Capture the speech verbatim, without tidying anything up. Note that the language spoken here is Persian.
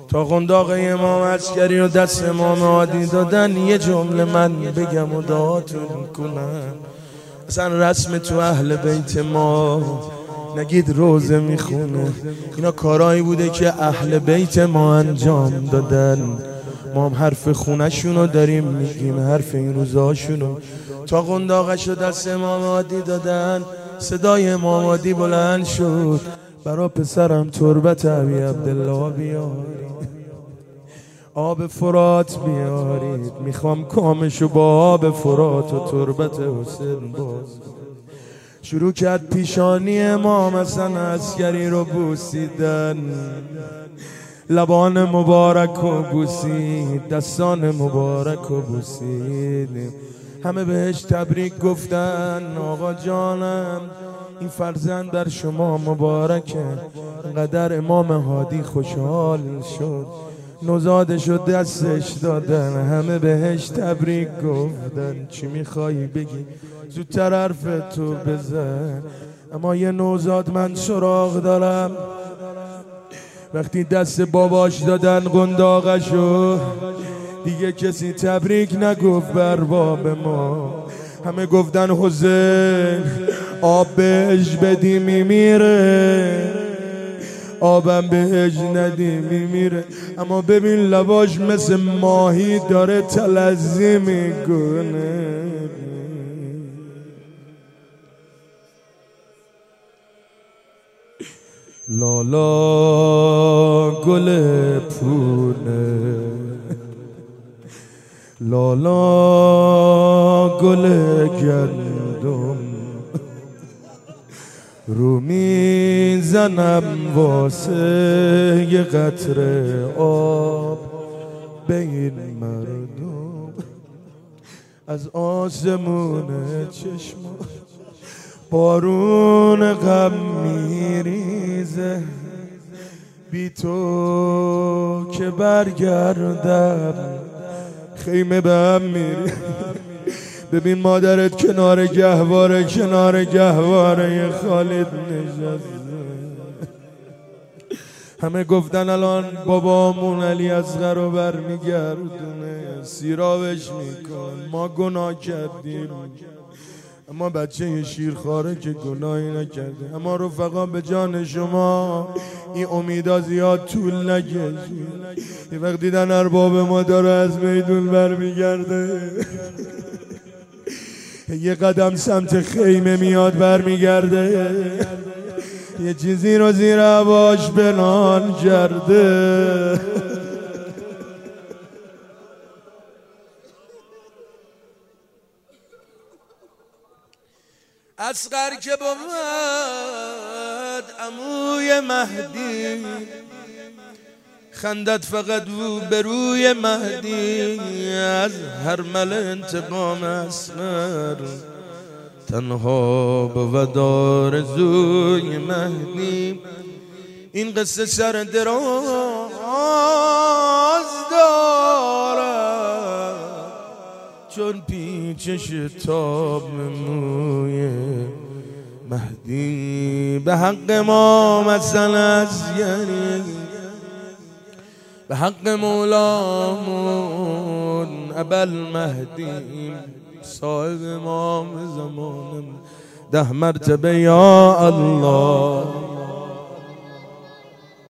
تا قنداق امام عسکری و دست امام عادی دادن یه جمله من بگم و دعاتون کنم. اصلا رسم تو اهل بیت ما نگید روزه میخونه، اینا کارایی بوده که اهل بیت ما انجام دادن. ما هم حرف خونه‌شونو داریم میگیم، حرف این روزاشونو. تا قنداقشو دست امام عادی دادن، صدای امام عادی بلند شد: برا پسرم تربت ابی عبدالله بیارید، آب فرات بیارید، میخوام کامشو با آب فرات و تربت حسین باز. شروع کرد پیشانی امام حسن عسکری رو بوسیدن، لبان مبارک و بوسید، دستان مبارک و بوسید. همه بهش تبریک گفتن: آقا جانم این فرزند در شما مبارکه. قدر امام هادی خوشحال شد، نوزادشو دستش دادن، همه بهش تبریک گفتن. چی میخوایی بگی؟ زودتر حرف تو بزن. اما یه نوزاد من سراغ دارم. وقتی دست باباش دادن قنداقشو، دیگه کسی تبریک نگفت بر باب ما. همه گفتن حسین آب بهش بدی میمیره، آبم بهش ندی میمیره. اما ببین لباش مثل ماهی داره تلظی میکنه. لالا گل پونه، لالا گل گندم، رو میزنم واسه یه قطره آب به این مردم. از آسمون چشم بارون غم میریزه، بی تو که برگردم خیمه به هم میری. ببین مادرت کنار گهواره، کنار گهواره خالد نشسته. همه گفتن الان بابامون علی اصغر رو برمیگردونه، سیرابش میکن، ما گناه کردیم. اما بچه شیرخواره که گناهی نکرده. اما رفقا به جان شما این امیدا زیاد طول نکشید. یه وقت دیدن ارباب ما داره از میدون برمیگرده، یه قدم سمت خیمه میاد برمیگرده، یه چیزی رو زیر هواش بنان کرده. اصغر که بود عموی مهدی، خندت فقط رو به روی مهدی. از هر مل انتقام اصغر تنها بود آرزوی مهدی. این قصه سر دراز دارد چون پیچش تاب موی مهدی. به حق امام حسن عسکری، به حق مولامون ابوالمهدی، صاحب امام زمان، ده مرتبه یا الله.